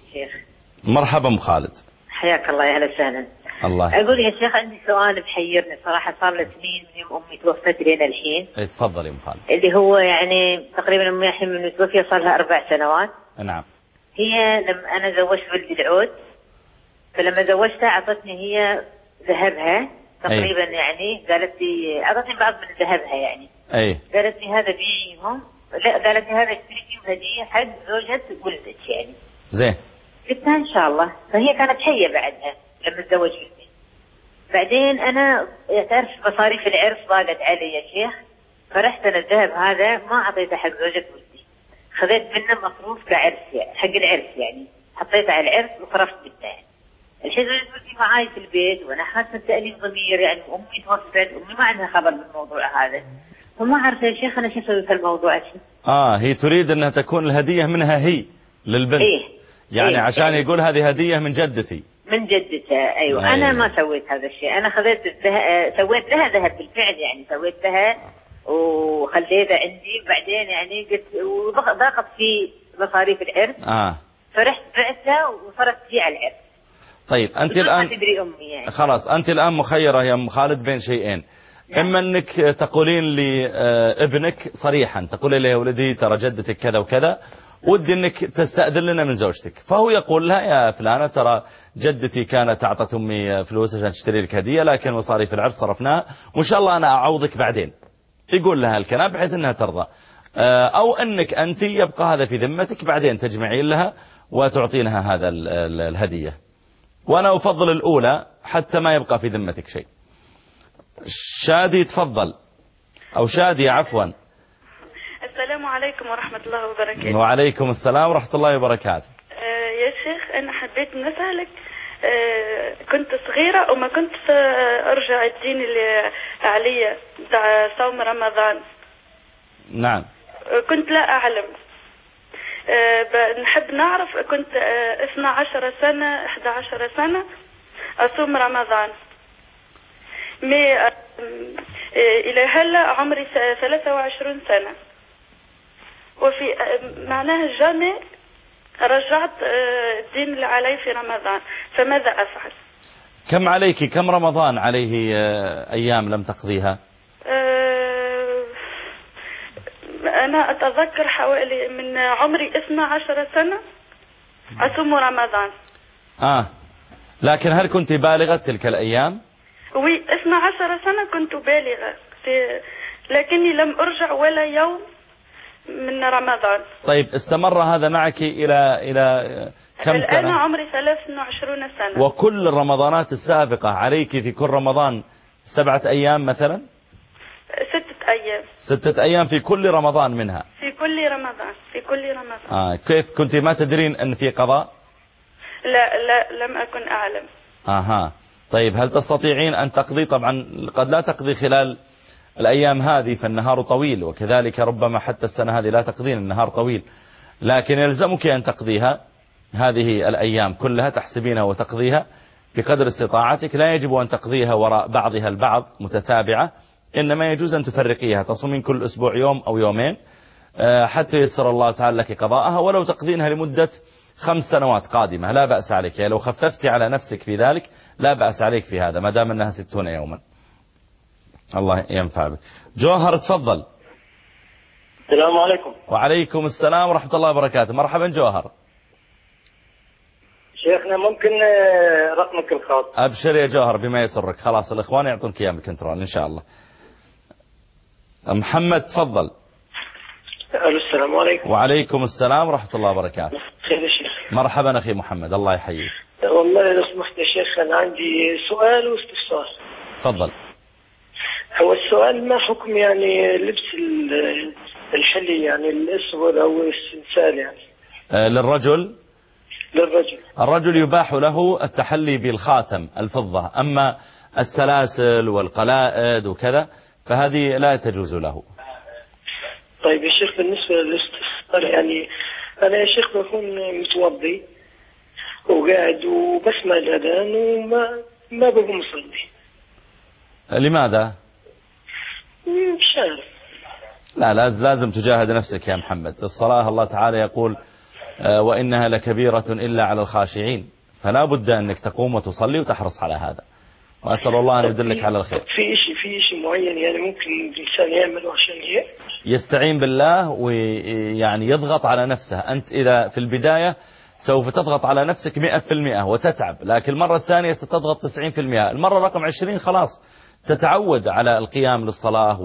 مرحبا أم خالد. حياك الله، يا هلا وسهلا. الله. أقول يا شيخ عندي سؤال بحيرني صراحة، صار لي سنين من يوم أمي توفت لين الحين. تفضلي أم خالد. اللي هو يعني تقريبا أمي الحين من متوفية صار لها 4 سنوات. نعم. هي لما أنا زوجت ولدي العود، فلما زوجتها أعطتني هي ذهبها تقريبا. يعني قالت لي أعطتني بعض من ذهبها يعني. قالت لي هذا بيعيهم، لا قالت لي هذا اشتري فيهم هدية حق زوجة ولدك يعني. زين. قلت لها إن شاء الله. فهي كانت حية بعدها لما تزوج ولدي. بعدين أنا تعرف مصاريف العرس ضاقت علي يا شيخ، فرحت أنا الذهب هذا ما أعطيته حق زوجة ولدي، خذيت منه مصروف كعرس يعني حق العرس يعني، حطيته على العرس وصرفت منه. الحين زوجة ولدي معاي في البيت وأنا حاسة بتأنيب ضمير يعني، أمي توفت، أمي ما عندها خبر بالموضوع هذا، فما عارفة يا شيخ أنا شو أسوي في الموضوع. هي تريد أنها تكون الهدية منها هي للبنت. يعني عشان يقول هذه هدية من جدتي. من جدتها. أيوة. أنا ما سويت هذا الشيء، أنا خذيت سويت لها ذهب بالفعل يعني، سويت لها وخليتها عندي. بعدين يعني قلت وضاقت في مصاريف العرس. فرحت بعتها وصرفت فيه على العرس. طيب أنت الآن تدري أمي يعني. خلاص أنت الآن مخيرة يا أم خالد بين شيئين. إما أنك تقولين لابنك صريحا، تقولي له يا ولدي ترى جدتك كذا وكذا، ودي أنك تستأذن لنا من زوجتك، فهو يقول لها يا فلانة ترى جدتي كانت أعطت أمي فلوس عشان تشتري لك هدية، لكن مصاريف العرس صرفناها وإن شاء الله أنا أعوضك بعدين. يقول لها الكلام بحيث أنها ترضى. أو أنك أنت يبقى هذا في ذمتك، بعدين تجمعين لها وتعطينها هذا الهدية. وأنا أفضل الأولى حتى ما يبقى في ذمتك شيء. شادي تفضل، أو شادي عفوا. السلام عليكم ورحمة الله وبركاته. وعليكم السلام ورحمة الله وبركاته. يا شيخ أنا حبيت نسألك، كنت صغيرة وما كنت أرجع الدين اللي علي بتاع صوم رمضان. نعم. كنت لا أعلم. نحب نعرف، كنت 12 سنة 11 سنة أصوم رمضان، إلى هلا عمري 23 سنة، وفي معناها جامع رجعت الدين اللي علي في رمضان، فماذا أفعل؟ كم عليك، كم رمضان عليه أيام لم تقضيها؟ أنا أتذكر حوالي من عمري 12 سنة أصوم رمضان. لكن هل كنت بالغة تلك الأيام؟ 12 سنة كنت بالغة، لكني لم أرجع ولا يوم من رمضان. طيب استمر هذا معك إلى كم سنة؟ الآن عمري 23 سنة. وكل الرمضانات السابقة عليك في كل رمضان 7 أيام مثلا؟ 6 أيام. 6 أيام في كل رمضان منها؟ في كل رمضان، في كل رمضان. كيف كنت ما تدرين أن في قضاء؟ لا لم أكن أعلم. طيب هل تستطيعين أن تقضي؟ طبعا قد لا تقضي خلال الأيام هذه فالنهار طويل، وكذلك ربما حتى السنة هذه لا تقضين، النهار طويل، لكن يلزمك أن تقضيها هذه الأيام كلها، تحسبينها وتقضيها بقدر استطاعتك. لا يجب أن تقضيها وراء بعضها البعض متتابعة، إنما يجوز أن تفرقيها، تصومين كل أسبوع يوم أو يومين حتى يسر الله تعالى لك قضاءها، ولو تقضينها لمدة 5 سنوات قادمة لا بأس عليك، يعني لو خففت على نفسك في ذلك لا بأس عليك في هذا ما دام أنها 60 يوما. الله ينفع بك. جوهر تفضل. السلام عليكم. وعليكم السلام ورحمة الله وبركاته. مرحبا جوهر. شيخنا ممكن رقمك الخاص؟ أبشر يا جوهر بما يسرك، خلاص الإخوان يعطونك إياه بالكنترول إن شاء الله. محمد تفضل. السلام عليكم. وعليكم السلام ورحمة الله وبركاته. خير يا شيخ. مرحبا أخي محمد، الله يحييك. والله لو سمحت يا شيخ أنا عندي سؤال واستفسار. تفضل. هو السؤال ما حكم يعني لبس الحلي يعني الأسود أو السلسال يعني للرجل؟ الرجل يباح له التحلي بالخاتم الفضة، أما السلاسل والقلائد وكذا فهذه لا تجوز له. طيب يا شيخ بالنسبة للاستفسار يعني أنا يا شيخ بكون متوضي وقاعد وبسمع الأذان وما بقوم أصلي. لماذا؟ مش عارف. لا لازم تجاهد نفسك يا محمد. الصلاة الله تعالى يقول وإنها لكبيرة إلا على الخاشعين، فلا بد أنك تقوم وتصلي وتحرص على هذا، وأسأل الله أن يدلك على الخير. في شيء معين يعني ممكن الإنسان يعمله عشان يستعين بالله ويعني يضغط على نفسه. أنت إذا في البداية سوف تضغط على نفسك 100% وتتعب، لكن المرة الثانية ستضغط 90%، المرة رقم 20 خلاص تتعود على القيام للصلاة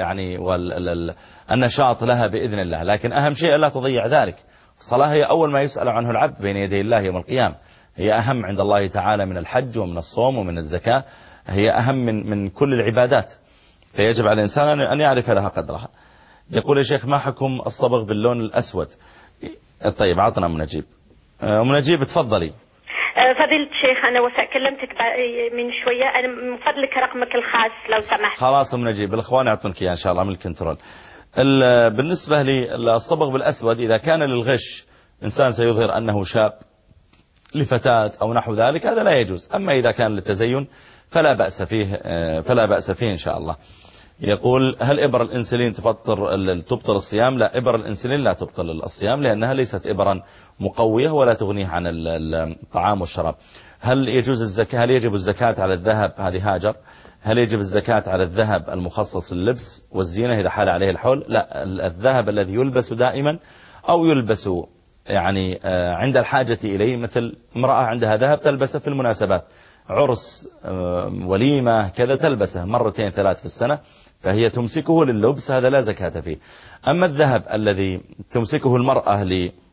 والنشاط لها بإذن الله. لكن أهم شيء لا تضيع ذلك. الصلاة هي أول ما يسأل عنه العبد بين يدي الله يوم القيامة، هي أهم عند الله تعالى من الحج ومن الصوم ومن الزكاة، هي أهم من كل العبادات، فيجب على الإنسان أن يعرف لها قدرها. يقول يا شيخ ما حكم الصبغ باللون الأسود؟ طيب عطنا أم نجيب. أم نجيب تفضلي. فضيلة الشيخ أنا كلمتك من شوية، أنا من فضلك رقمك الخاص لو سمحت. خلاص أم نجيب الأخوان يعطونك إياه إن شاء الله من الكنترول. بالنسبة للصبغ بالأسود إذا كان للغش، إنسان سيظهر أنه شاب لفتاة أو نحو ذلك، هذا لا يجوز. أما إذا كان للتزين فلا بأس فيه إن شاء الله. يقول هل إبر الإنسولين تبطل الصيام؟ لا، إبر الإنسولين لا تبطل الصيام، لأنها ليست إبرا مقوية ولا تغنيه عن الطعام والشراب. هل يجب الزكاة على الذهب؟ هذه هاجر. هل يجب الزكاة على الذهب المخصص لللبس والزينة إذا حال عليه الحول؟ لا، الذهب الذي يلبس دائما أو يلبس يعني عند الحاجة إليه، مثل امرأة عندها ذهب تلبسه في المناسبات، عرس، وليمة، كذا تلبسه 2 3 في السنة، فهي تمسكه لللبس، هذا لا زكاة فيه. أما الذهب الذي تمسكه المرأة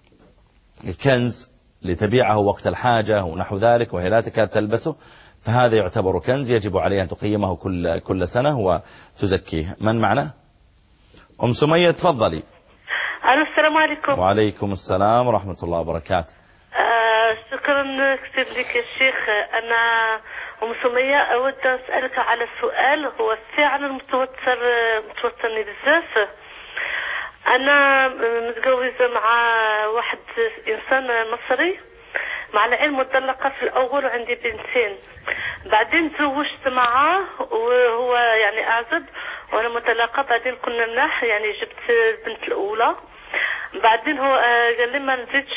للكنز لتبيعه وقت الحاجة ونحو ذلك وهي لا تكاد تلبسه، فهذا يعتبر كنز يجب عليه أن تقيمه كل سنة وتزكيه. من معنا؟ أم سمية تفضلي. السلام عليكم. وعليكم السلام ورحمة الله وبركاته. شكرا كثير لك يا شيخ. أنا أم سمية أود أسألك على سؤال هو فعلا متوترني بزاف. أنا متجوزة مع واحد إنسان مصري، مع العلم مطلقة في الأول وعندي بنتين، بعدين تزوجت معاه وهو يعني أعزب وأنا مطلقة، بعدين كنا مناح يعني جبت البنت الأولى، بعدين هو قال لي ما نزيدش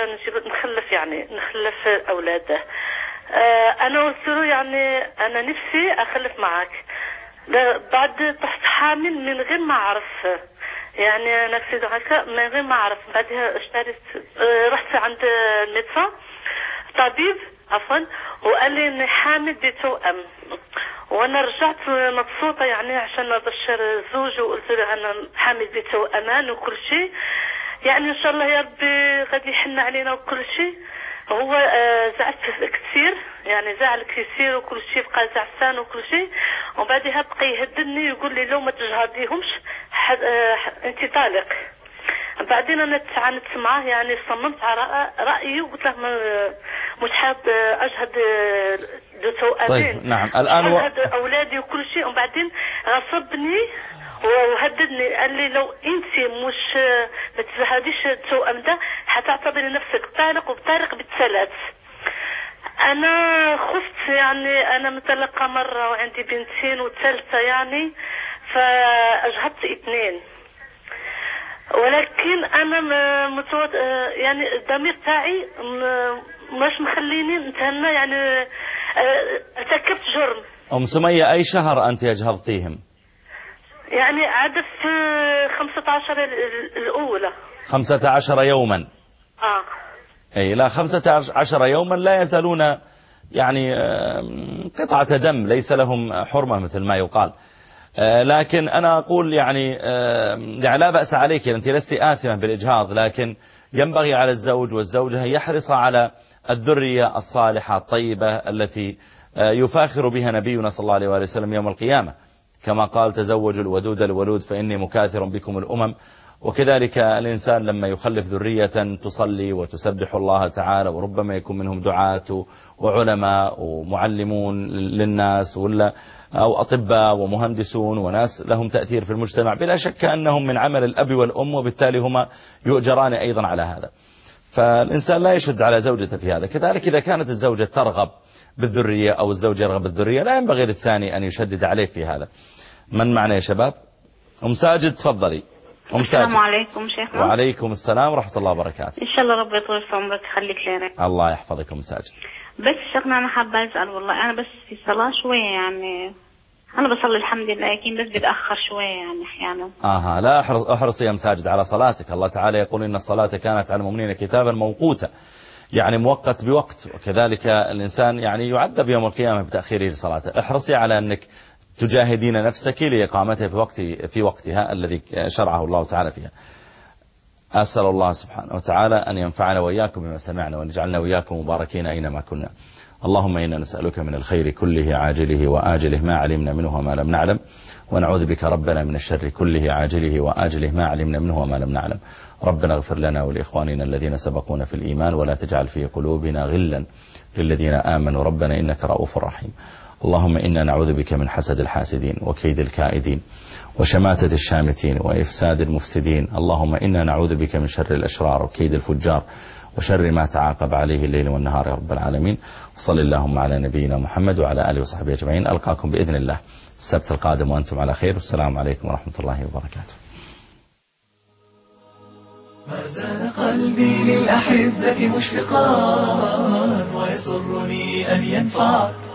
نخلف أولاده. أنا قلت له يعني أنا نفسي أخلف معك، بعد طحت حامل من غير ما أعرف، يعني نفسي هكا من غير ما أعرف. بعدها رحت عند المدرسة طبيب وقال لي إني حامل بتوأم، وانا رجعت مبسوطة يعني عشان ابشر زوجي، وقلت له انا حامل بتوأمان وكل شيء، يعني ان شاء الله يا ربي غادي يحن علينا وكل شيء. هو زعلت كثير، يعني زعل كثير وكل شيء، بقى زعفان وكل شيء، وبعدها بقى يهددني يقول لي لو ما تجهضيهمش انت طالق. بعدين انا تعاندت معاه، يعني صممت على رأيي وقلت له مش حاب اجهد توأمين. طيب نعم الآن اجهد اولادي وكل شيء. وبعدين غصبني وهددني، قال لي لو انت مش ما تجهديش التوأم ده حتعتبري نفسك طالق وبطارق بالثلاث. انا خفت، يعني انا مطلقة مرة وعندي بنتين وثالثة يعني، فاجهدت 2، ولكن انا يعني الضمير تاعي مش مخليني نتهنى، يعني ارتكبت جرم. أم سمية أي شهر أنت أجهضتيهم؟ يعني عدد 15 الأولى 15 يوما. أي لا، 15 يوما لا يزالون يعني قطعة دم، ليس لهم حرمة مثل ما يقال. لكن أنا أقول يعني لا بأس عليك، أنت لست آثمة بالإجهاض، لكن ينبغي على الزوج والزوجة يحرص على الذرية الصالحة الطيبة التي يفاخر بها نبينا صلى الله عليه وسلم يوم القيامة، كما قال تزوجوا الودود الولود فإني مكاثر بكم الأمم. وكذلك الإنسان لما يخلف ذرية تصلي وتسبح الله تعالى، وربما يكون منهم دعاة وعلماء ومعلمون للناس أو أطباء ومهندسون وناس لهم تأثير في المجتمع، بلا شك أنهم من عمل الأب والأم، وبالتالي هما يؤجران أيضا على هذا. فالإنسان لا يشد على زوجته في هذا. كذلك إذا كانت الزوجة ترغب بالذرية أو الزوج يرغب بالذرية، لا ينبغي للثاني أن يشدد عليه في هذا. من معنا يا شباب؟ أم ساجد تفضلي. السلام عليكم شيخنا. وعليكم السلام ورحمة الله وبركاته. إن شاء الله ربي يطول في عمرك يخليك لنا. الله يحفظكم ساجد. بس شيخنا أنا حابة أسأل والله، أنا بس في الصلاة شوية يعني أنا بصلي الحمد لله لكن بس بتأخر شوية يعني أحيانا. لا احرصي يا مساجد على صلاتك. الله تعالى يقول إن الصلاة كانت على المؤمنين كتابا موقوتا، يعني موقت بوقت، وكذلك الإنسان يعني يعذب يوم القيامة بتأخيره لصلاته. احرصي على أنك تجاهدين نفسك لإقامتها في وقتها الذي شرعه الله تعالى فيها. أسأل الله سبحانه وتعالى أن ينفعنا وإياكم بما سمعنا، وأن يجعلنا وإياكم مباركين أينما كنا. اللهم إنا نسألك من الخير كله عاجله وآجله ما علمنا منه وما لم نعلم، ونعوذ بك ربنا من الشر كله عاجله وآجله ما علمنا منه وما لم نعلم. ربنا اغفر لنا ولإخواننا الذين سبقونا في الإيمان، ولا تجعل في قلوبنا غلا للذين آمنوا ربنا إنك رؤوف رحيم. اللهم إنا نعوذ بك من حسد الحاسدين وكيد الكائدين وشماتة الشامتين وإفساد المفسدين. اللهم إنا نعوذ بك من شر الأشرار وكيد الفجار وشر ما تعاقب عليه الليل والنهار يا رب العالمين. صل اللهم على نبينا محمد وعلى آله وصحبه أجمعين. ألقاكم بإذن الله السبت القادم وأنتم على خير، والسلام عليكم ورحمة الله وبركاته. ما زال قلبي للأحبة مشفقا، ويسرني أن ينفع